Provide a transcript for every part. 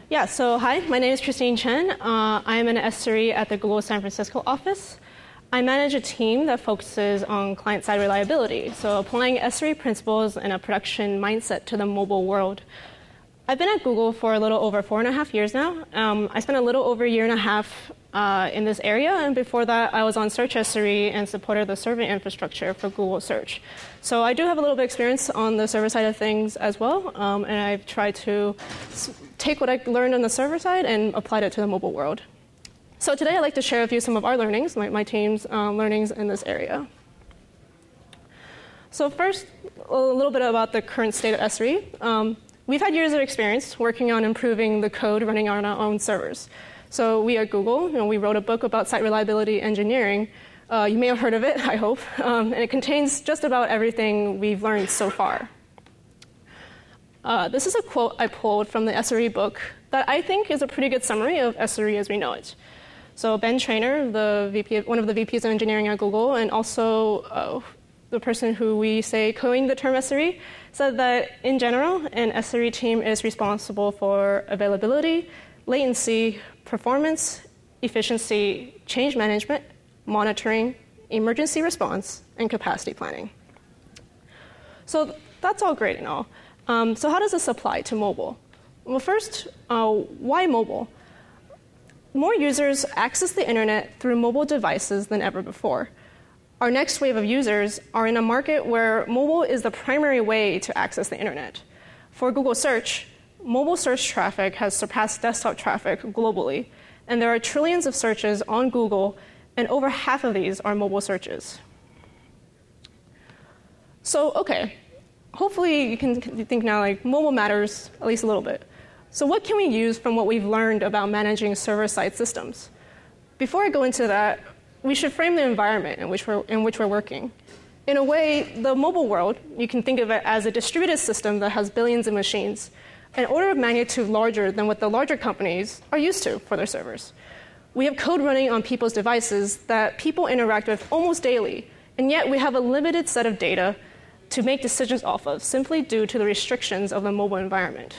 Yeah, so hi, my name is Christine Chen. I'm an SRE at the Google San Francisco office. I manage a team that focuses on client-side reliability, so applying SRE principles and a production mindset to the mobile world. I've been at Google for a little over 4.5 years now. I spent a little over a year and a half in this area, and before that I was on Search SRE and supported the serving infrastructure for Google Search. So I do have a little bit of experience on the server side of things as well, and I've tried to take what I learned on the server side and applied it to the mobile world. So today I'd like to share with you some of our learnings, my team's learnings in this area. So first, a little bit about the current state of SRE. We've had years of experience working on improving the code running on our own servers. So we at Google, we wrote a book about site reliability engineering. You may have heard of it, I hope. And it contains just about everything we've learned so far. This is a quote I pulled from the SRE book that I think is a pretty good summary of SRE as we know it. So Ben Traynor, one of the VPs of engineering at Google, and also the person who we say coined the term SRE, said that in general, an SRE team is responsible for availability, latency, performance, efficiency, change management, monitoring, emergency response, and capacity planning. So that's all great and all. So how does this apply to mobile? Well, first, why mobile? More users access the internet through mobile devices than ever before. Our next wave of users are in a market where mobile is the primary way to access the internet. For Google Search, mobile search traffic has surpassed desktop traffic globally, and there are trillions of searches on Google, and over half of these are mobile searches. So, okay, hopefully you can think now like mobile matters at least a little bit. So what can we use from what we've learned about managing server-side systems? Before I go into that, we should frame the environment in which we're working. In a way, the mobile world, you can think of it as a distributed system that has billions of machines, an order of magnitude larger than what the larger companies are used to for their servers. We have code running on people's devices that people interact with almost daily, and yet we have a limited set of data to make decisions off of, simply due to the restrictions of the mobile environment.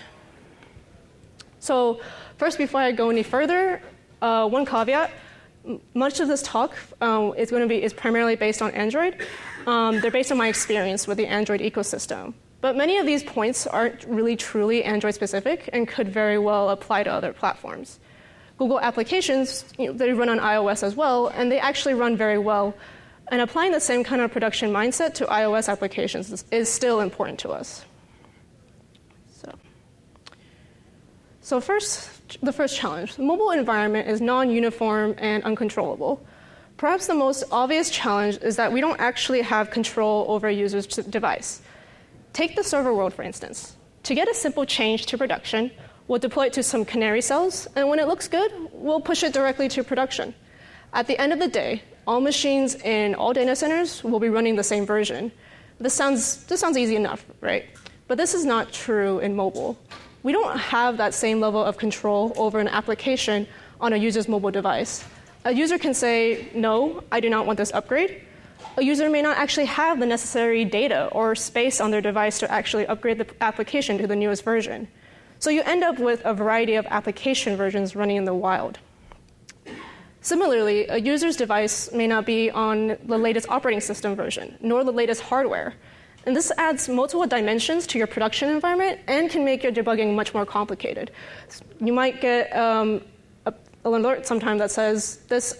So first, before I go any further, one caveat. Much of this talk is primarily based on Android. They're based on my experience with the Android ecosystem. But many of these points aren't really truly Android-specific and could very well apply to other platforms. Google applications, they run on iOS as well, and they actually run very well. And applying the same kind of production mindset to iOS applications is still important to us. So first, the first challenge. The mobile environment is non-uniform and uncontrollable. Perhaps the most obvious challenge is that we don't actually have control over a user's device. Take the server world, for instance. To get a simple change to production, we'll deploy it to some canary cells, and when it looks good, we'll push it directly to production. At the end of the day, all machines in all data centers will be running the same version. This sounds easy enough, right? But this is not true in mobile. We don't have that same level of control over an application on a user's mobile device. A user can say, no, I do not want this upgrade. A user may not actually have the necessary data or space on their device to actually upgrade the application to the newest version. So you end up with a variety of application versions running in the wild. Similarly, a user's device may not be on the latest operating system version, nor the latest hardware. And this adds multiple dimensions to your production environment and can make your debugging much more complicated. You might get an alert sometime that says this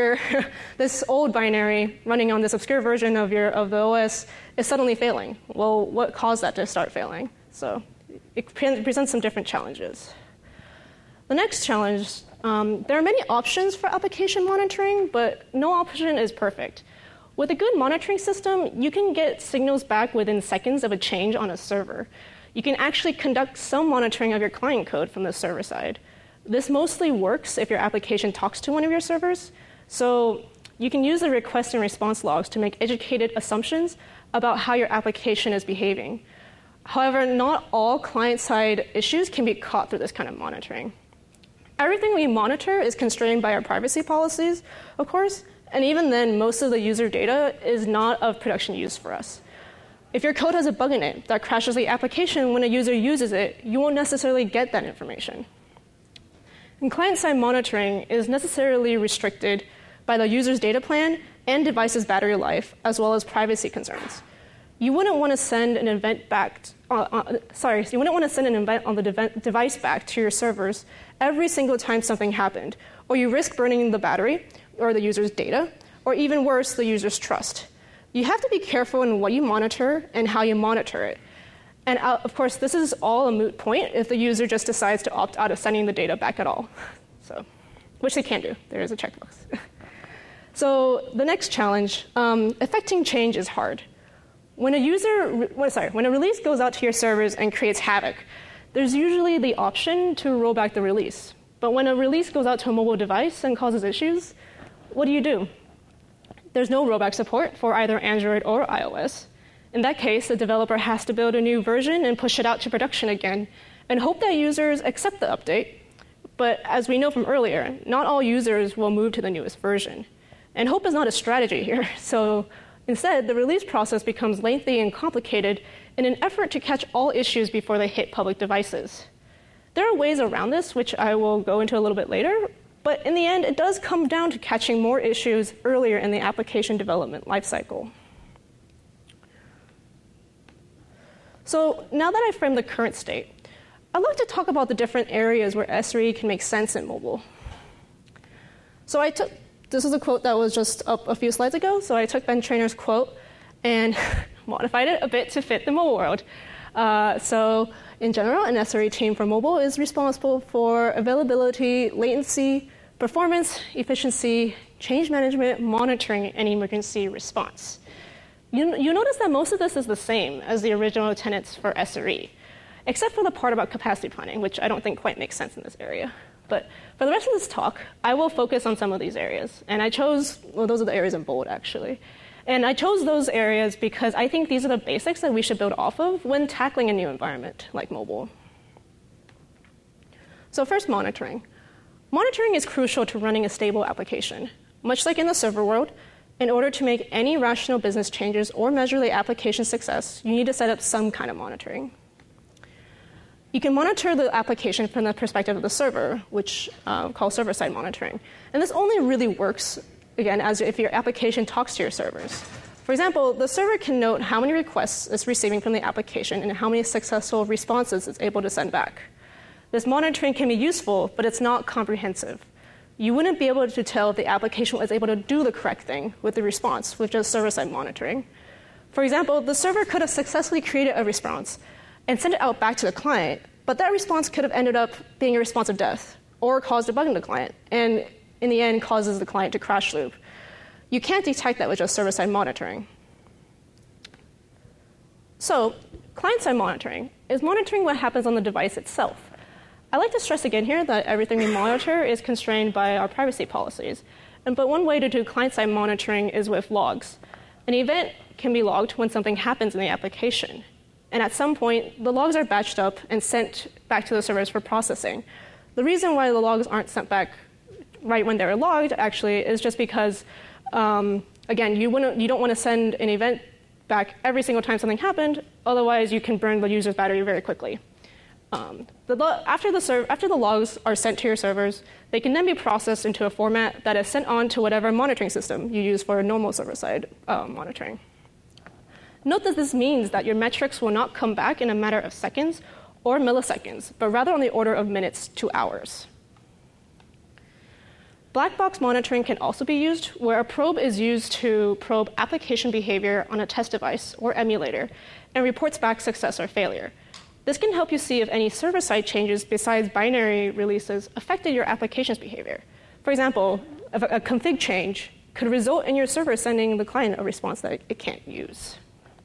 old binary running on this obscure version of the OS is suddenly failing. Well, what caused that to start failing? So it presents some different challenges. The next challenge, there are many options for application monitoring, but no option is perfect. With a good monitoring system, you can get signals back within seconds of a change on a server. You can actually conduct some monitoring of your client code from the server side. This mostly works if your application talks to one of your servers. So you can use the request and response logs to make educated assumptions about how your application is behaving. However, not all client-side issues can be caught through this kind of monitoring. Everything we monitor is constrained by our privacy policies, of course, and even then, most of the user data is not of production use for us. If your code has a bug in it that crashes the application when a user uses it, you won't necessarily get that information. And client-side monitoring is necessarily restricted by the user's data plan and device's battery life, as well as privacy concerns. You wouldn't want to send an event you wouldn't want to send an event on the device back to your servers every single time something happened, or you risk burning the battery or the user's data, or even worse, the user's trust. You have to be careful in what you monitor and how you monitor it. And of course, this is all a moot point if the user just decides to opt out of sending the data back at all. So, which they can do. There is a checkbox. So the next challenge, effecting change is hard. When a release goes out to your servers and creates havoc, there's usually the option to roll back the release. But when a release goes out to a mobile device and causes issues, what do? There's no rollback support for either Android or iOS. In that case, the developer has to build a new version and push it out to production again, and hope that users accept the update. But as we know from earlier, not all users will move to the newest version. And hope is not a strategy here. So instead, the release process becomes lengthy and complicated in an effort to catch all issues before they hit public devices. There are ways around this, which I will go into a little bit later, but in the end, it does come down to catching more issues earlier in the application development lifecycle. So now that I've framed the current state, I'd like to talk about the different areas where SRE can make sense in mobile. So this is a quote that was just up a few slides ago, so I took Ben Trainor's quote and modified it a bit to fit the mobile world. So in general, an SRE team for mobile is responsible for availability, latency, performance, efficiency, change management, monitoring, and emergency response. You notice that most of this is the same as the original tenets for SRE, except for the part about capacity planning, which I don't think quite makes sense in this area. But for the rest of this talk, I will focus on some of these areas. And I chose, those are the areas in bold, actually. And I chose those areas because I think these are the basics that we should build off of when tackling a new environment like mobile. So first, monitoring. Monitoring is crucial to running a stable application. Much like in the server world, in order to make any rational business changes or measure the application's success, you need to set up some kind of monitoring. You can monitor the application from the perspective of the server, which called server-side monitoring. And this only really works, again, as if your application talks to your servers. For example, the server can note how many requests it's receiving from the application and how many successful responses it's able to send back. This monitoring can be useful, but it's not comprehensive. You wouldn't be able to tell if the application was able to do the correct thing with the response with just server-side monitoring. For example, the server could have successfully created a response and sent it out back to the client, but that response could have ended up being a response of death or caused a bug in the client, and in the end causes the client to crash loop. You can't detect that with just server-side monitoring. So client-side monitoring is monitoring what happens on the device itself. I like to stress again here that everything we monitor is constrained by our privacy policies. But one way to do client-side monitoring is with logs. An event can be logged when something happens in the application. And at some point, the logs are batched up and sent back to the servers for processing. The reason why the logs aren't sent back right when they're logged, actually, is just because, again, you don't want to send an event back every single time something happened. Otherwise, you can burn the user's battery very quickly. After the logs are sent to your servers, they can then be processed into a format that is sent on to whatever monitoring system you use for normal server-side monitoring. Note that this means that your metrics will not come back in a matter of seconds or milliseconds, but rather on the order of minutes to hours. Black box monitoring can also be used where a probe is used to probe application behavior on a test device or emulator and reports back success or failure. This can help you see if any server-side changes besides binary releases affected your application's behavior. For example, if a config change could result in your server sending the client a response that it can't use.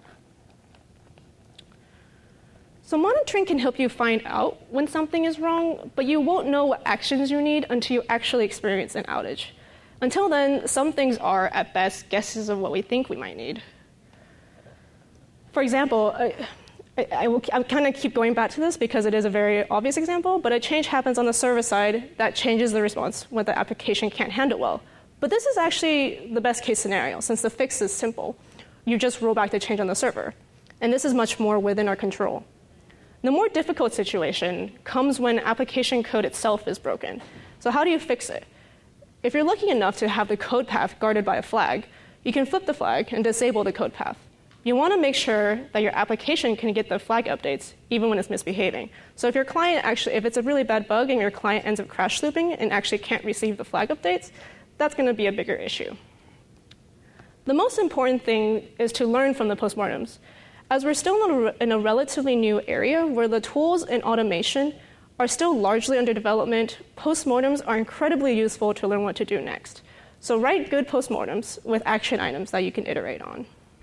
So monitoring can help you find out when something is wrong, but you won't know what actions you need until you actually experience an outage. Until then, some things are, at best, guesses of what we think we might need. For example, I'll kind of keep going back to this because it is a very obvious example, but a change happens on the server side that changes the response when the application can't handle well. But this is actually the best case scenario since the fix is simple. You just roll back the change on the server. And this is much more within our control. The more difficult situation comes when application code itself is broken. So how do you fix it? If you're lucky enough to have the code path guarded by a flag, you can flip the flag and disable the code path. You want to make sure that your application can get the flag updates even when it's misbehaving. So if your client if it's a really bad bug and your client ends up crash looping and actually can't receive the flag updates, that's going to be a bigger issue. The most important thing is to learn from the postmortems. As we're still in a relatively new area where the tools and automation are still largely under development, postmortems are incredibly useful to learn what to do next. So write good postmortems with action items that you can iterate on.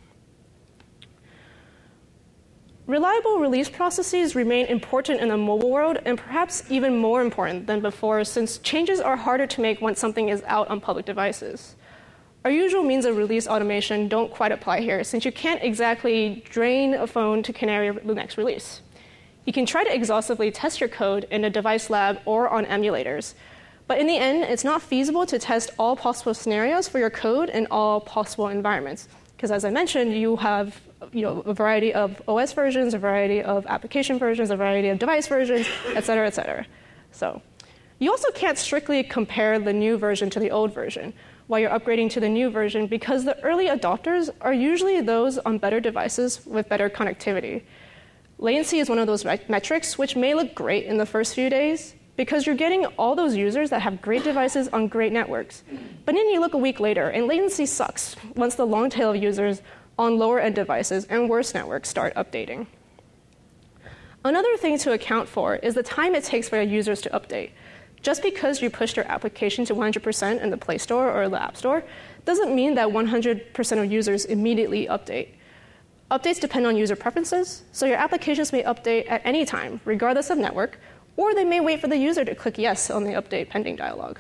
Reliable release processes remain important in the mobile world and perhaps even more important than before since changes are harder to make once something is out on public devices. Our usual means of release automation don't quite apply here since you can't exactly drain a phone to canary the next release. You can try to exhaustively test your code in a device lab or on emulators, but in the end, it's not feasible to test all possible scenarios for your code in all possible environments. Because as I mentioned, you have a variety of OS versions, a variety of application versions, a variety of device versions, et cetera, et cetera. So you also can't strictly compare the new version to the old version while you're upgrading to the new version because the early adopters are usually those on better devices with better connectivity. Latency is one of those metrics which may look great in the first few days because you're getting all those users that have great devices on great networks. But then you look a week later, and latency sucks once the long tail of users on lower-end devices and worse networks start updating. Another thing to account for is the time it takes for your users to update. Just because you pushed your application to 100% in the Play Store or the App Store doesn't mean that 100% of users immediately update. Updates depend on user preferences, so your applications may update at any time, regardless of network, or they may wait for the user to click yes on the update pending dialog.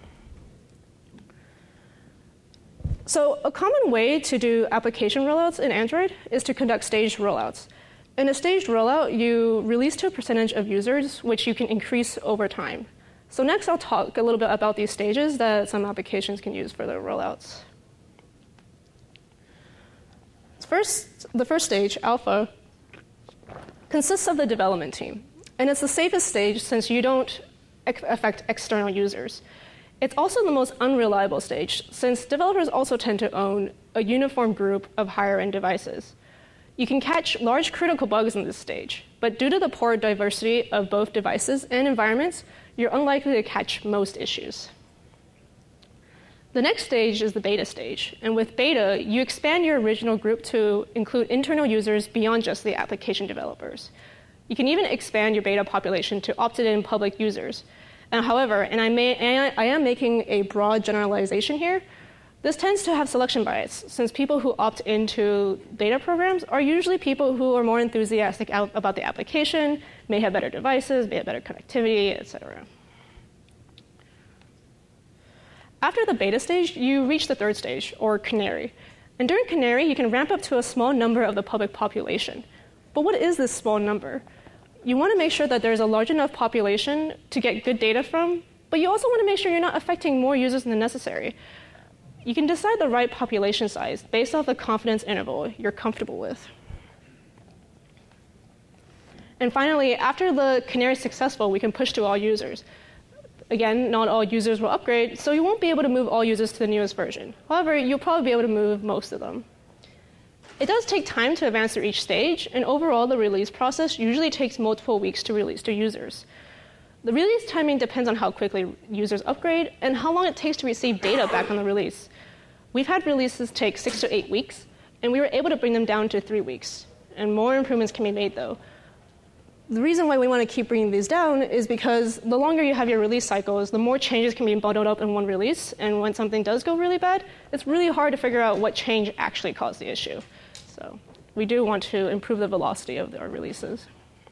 So a common way to do application rollouts in Android is to conduct staged rollouts. In a staged rollout, you release to a percentage of users, which you can increase over time. So next, I'll talk a little bit about these stages that some applications can use for their rollouts. The first stage, alpha, consists of the development team. And it's the safest stage since you don't affect external users. It's also the most unreliable stage since developers also tend to own a uniform group of higher-end devices. You can catch large critical bugs in this stage, but due to the poor diversity of both devices and environments, you're unlikely to catch most issues. The next stage is the beta stage, and with beta, you expand your original group to include internal users beyond just the application developers. You can even expand your beta population to opted-in public users. However, and I am making a broad generalization here, this tends to have selection bias, since people who opt into beta programs are usually people who are more enthusiastic about the application, may have better devices, may have better connectivity, etc. After the beta stage, you reach the third stage, or canary. And during canary, you can ramp up to a small number of the public population. But what is this small number? You want to make sure that there's a large enough population to get good data from, but you also want to make sure you're not affecting more users than necessary. You can decide the right population size based off the confidence interval you're comfortable with. And finally, after the canary is successful, we can push to all users. Again, not all users will upgrade, so you won't be able to move all users to the newest version. However, you'll probably be able to move most of them. It does take time to advance through each stage, and overall, the release process usually takes multiple weeks to release to users. The release timing depends on how quickly users upgrade and how long it takes to receive data back on the release. We've had releases take 6 to 8 weeks, and we were able to bring them down to 3 weeks. And more improvements can be made, though. The reason why we want to keep bringing these down is because the longer you have your release cycles, the more changes can be bundled up in one release, and when something does go really bad, it's really hard to figure out what change actually caused the issue. So we do want to improve the velocity of our releases.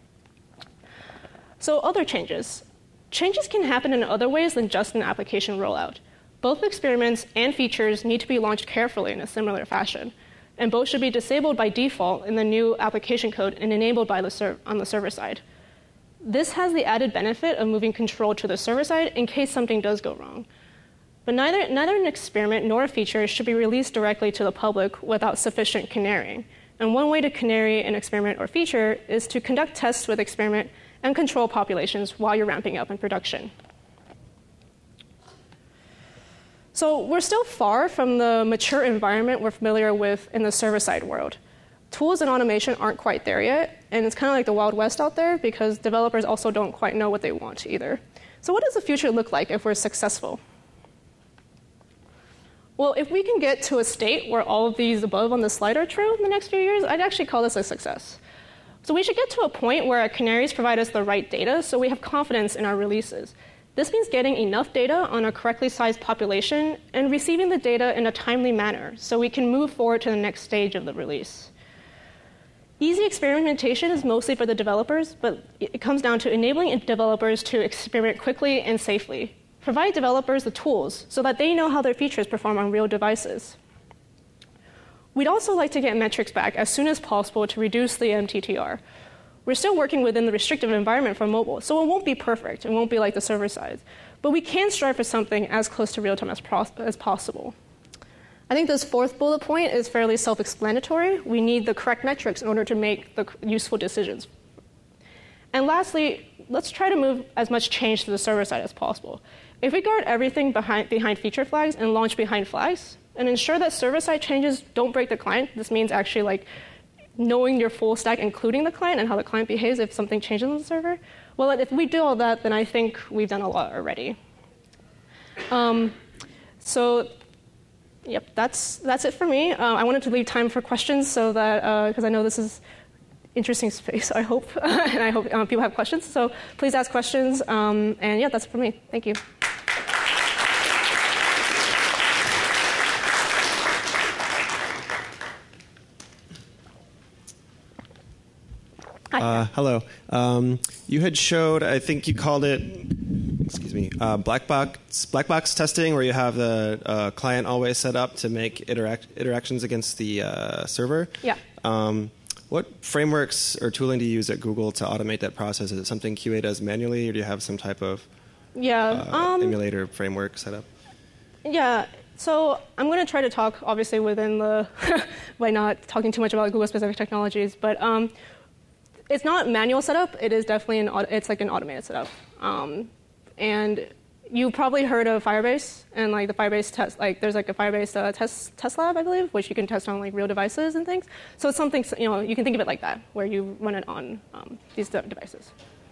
So other changes. Changes can happen in other ways than just an application rollout. Both experiments and features need to be launched carefully in a similar fashion, and both should be disabled by default in the new application code and enabled by on the server side. This has the added benefit of moving control to the server side in case something does go wrong. But neither an experiment nor a feature should be released directly to the public without sufficient canarying. And one way to canary an experiment or feature is to conduct tests with experiment and control populations while you're ramping up in production. So we're still far from the mature environment we're familiar with in the server-side world. Tools and automation aren't quite there yet, and it's kind of like the Wild West out there because developers also don't quite know what they want either. So what does the future look like if we're successful? Well, if we can get to a state where all of these above on the slide are true in the next few years, I'd actually call this a success. So we should get to a point where our canaries provide us the right data so we have confidence in our releases. This means getting enough data on a correctly sized population and receiving the data in a timely manner so we can move forward to the next stage of the release. Easy experimentation is mostly for the developers, but it comes down to enabling developers to experiment quickly and safely. Provide developers the tools so that they know how their features perform on real devices. We'd also like to get metrics back as soon as possible to reduce the MTTR. We're still working within the restrictive environment for mobile, so it won't be perfect. It won't be like the server side. But we can strive for something as close to real-time as possible. I think this fourth bullet point is fairly self-explanatory. We need the correct metrics in order to make the useful decisions. And lastly, let's try to move as much change to the server side as possible. If we guard everything behind feature flags and launch behind flags, and ensure that server-side changes don't break the client, this means actually like knowing your full stack, including the client and how the client behaves if something changes on the server. Well, if we do all that, then I think we've done a lot already. Yep, that's it for me. I wanted to leave time for questions so that, because I know this is interesting space, I hope, and I hope people have questions. So please ask questions, and yeah, that's it for me. Thank you. Hello. You had showed, I think you called it, black box testing, where you have the client always set up to make interactions against the server. Yeah. What frameworks or tooling do you use at Google to automate that process? Is it something QA does manually, or do you have some type of emulator framework set up? Yeah. So I'm going to try to talk, obviously, within the by not talking too much about Google-specific technologies, but it's not manual setup. It is definitely it's like an automated setup. And you probably heard of Firebase and like the Firebase test. Like there's like a Firebase test lab, I believe, which you can test on like real devices and things. So it's something you can think of it like that, where you run it on these devices.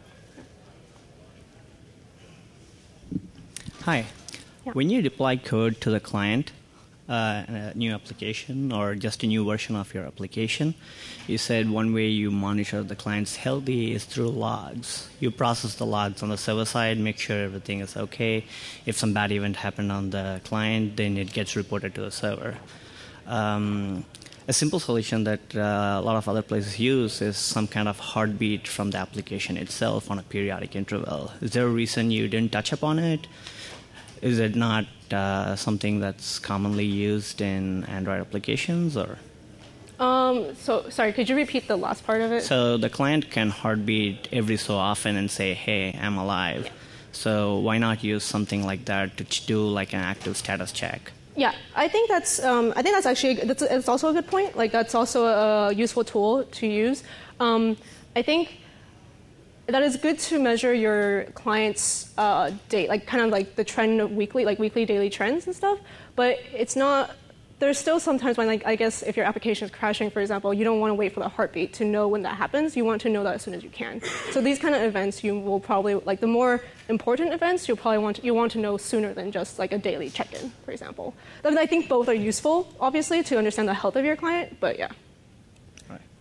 Hi. Yeah. When you deploy code to the client, a new application or just a new version of your application, you said one way you monitor the client's healthy is through logs. You process the logs on the server side, make sure everything is okay. If some bad event happened on the client, then it gets reported to the server. A simple solution that a lot of other places use is some kind of heartbeat from the application itself on a periodic interval. Is there a reason you didn't touch upon it? Is it not something that's commonly used in Android applications, or? So sorry, could you repeat the last part of it? So the client can heartbeat every so often and say, "Hey, I'm alive." Yeah. So why not use something like that to do like an active status check? Yeah, I think that's actually it's also a good point. Like that's also a useful tool to use. I think that is good to measure your client's date, like kind of like the trend of weekly, daily trends and stuff. But it's not. There's still sometimes when, like, I guess if your application is crashing, for example, you don't want to wait for the heartbeat to know when that happens. You want to know that as soon as you can. So these kind of events, you will probably, like the more important events, you want to know sooner than just like a daily check-in, for example. I mean, I think both are useful, obviously, to understand the health of your client. But yeah. All right.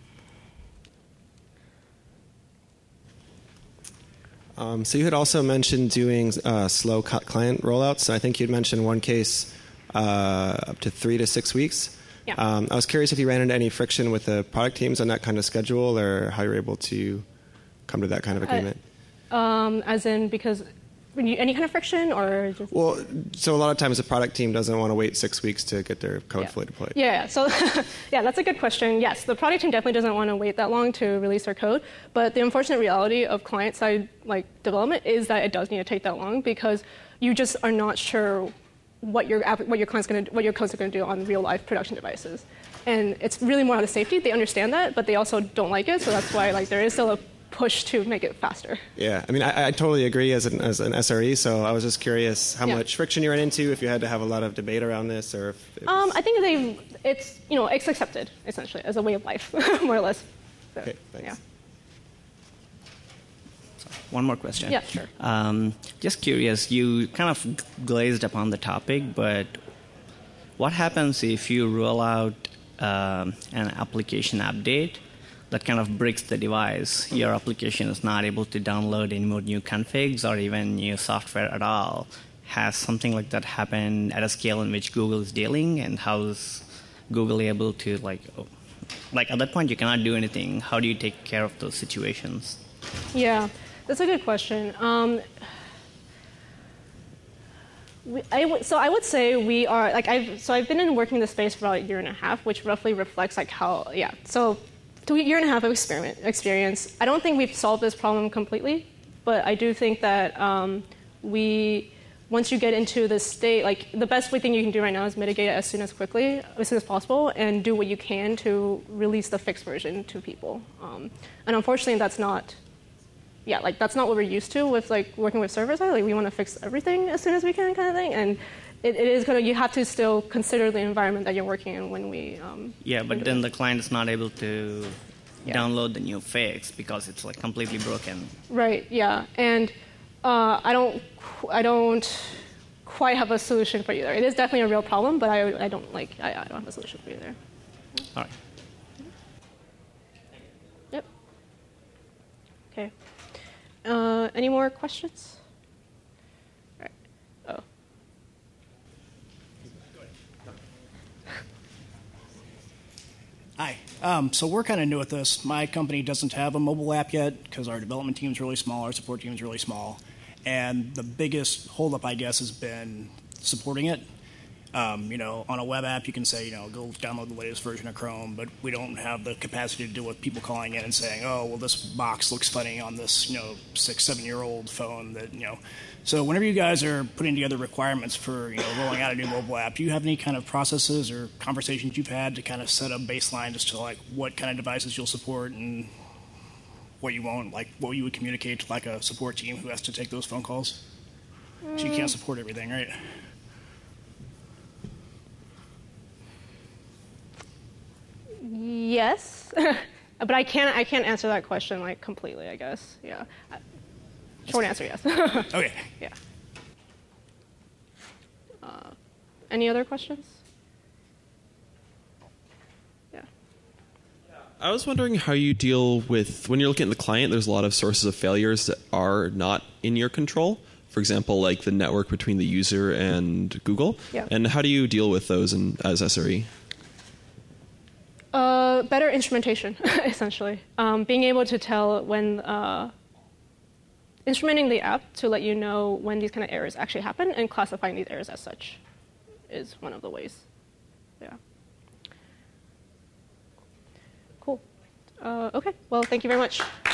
Yeah. So you had also mentioned doing slow client rollouts. I think you'd mentioned one case up to 3 to 6 weeks. Yeah. I was curious if you ran into any friction with the product teams on that kind of schedule, or how you're able to come to that kind of agreement. As in, because any kind of friction, or just? Well, so a lot of times the product team doesn't want to wait 6 weeks to get their code fully deployed. Yeah. So yeah, that's a good question. Yes, the product team definitely doesn't want to wait that long to release their code. But the unfortunate reality of client-side development is that it does need to take that long, because you just are not sure what your code's going to do on real life production devices. And it's really more out of safety. They understand that, but they also don't like it. So that's why there is still a push to make it faster. Yeah, I mean, I totally agree as an SRE. So I was just curious how much friction you ran into, if you had to have a lot of debate around this, or if it was... I think it's accepted essentially as a way of life, more or less. So, okay, thanks. Yeah. One more question. Yeah, sure. Just curious, you kind of glazed upon the topic, but what happens if you roll out an application update that kind of breaks the device? Your application is not able to download any more new configs or even new software at all. Has something like that happened at a scale in which Google is dealing, and how is Google able to, at that point you cannot do anything. How do you take care of those situations? Yeah, that's a good question. So I would say we are, I've been working in this space for about a year and a half, which roughly reflects so a year and a half of experience. I don't think we've solved this problem completely, but I do think that once you get into this state, the best thing you can do right now is mitigate it as soon as possible, and do what you can to release the fixed version to people. And unfortunately, that's not what we're used to with working with server side. We want to fix everything as soon as we can, kind of thing. And you have to still consider the environment that you're working in when we. But then the client is not able to download the new fix because it's completely broken. Right. Yeah. And I don't quite have a solution for you there. It is definitely a real problem, but I don't have a solution for you there. All right. Yep. Okay. Any more questions? All right. Oh. Hi. So we're kind of new at this. My company doesn't have a mobile app yet because our development team is really small, our support team is really small. And the biggest holdup, I guess, has been supporting it. On a web app, you can say, go download the latest version of Chrome, but we don't have the capacity to deal with people calling in and saying, oh, well, this box looks funny on this, 6-7-year-old phone that. So whenever you guys are putting together requirements for, rolling out a new mobile app, do you have any kind of processes or conversations you've had to kind of set a baseline as to what kind of devices you'll support and what you won't, what you would communicate to a support team who has to take those phone calls? So you can't support everything, right? Yes, but I can't answer that question completely, I guess. Yeah. Short answer, yes. Okay. Yeah. Any other questions? Yeah. I was wondering how you deal with, when you're looking at the client, there's a lot of sources of failures that are not in your control. For example, the network between the user and Google. Yeah. And how do you deal with those as SRE? Better instrumentation, essentially. Being able to tell when, instrumenting the app to let you know when these kind of errors actually happen, and classifying these errors as such is one of the ways. Yeah. Cool. Okay, well, thank you very much.